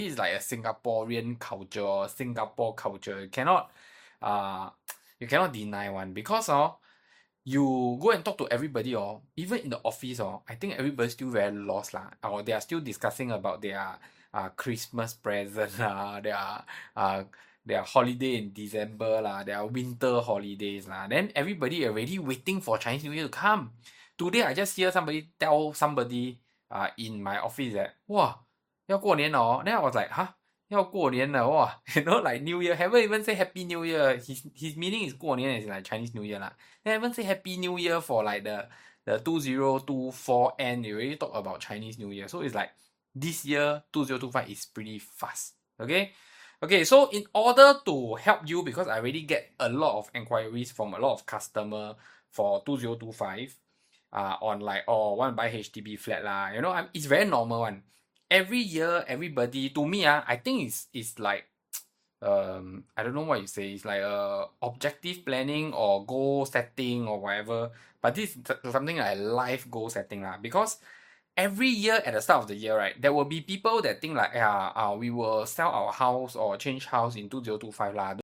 It's like a Singaporean culture or Singapore culture. You cannot deny one because you go and talk to everybody even in the office I think everybody's still very lost lah. Or they are still discussing about their Christmas present lah, their holiday in December lah, their winter holidays lah. Then everybody already waiting for Chinese New Year to come. Today I just hear somebody tell somebody in my office that 哇要过年了 then I was like huh 要过年了 wow like New Year haven't even say Happy New Year. His meaning is 过年 is like Chinese New Year lah. They haven't say Happy New Year for like the 2024 end. They already talk about Chinese New Year. So it's like this year 2025 is pretty fast. Okay, so in order to help you, because I already get a lot of inquiries from a lot of customer for 2025 on like want to buy HDB flat lah. It's very normal one. Every year everybody to me I think it's like I don't know what you say. It's like objective planning or goal setting or whatever. But this is something like life goal setting lah. Because every year at the start of the year, right, there will be people that think like, we will sell our house or change house in 2025 lah.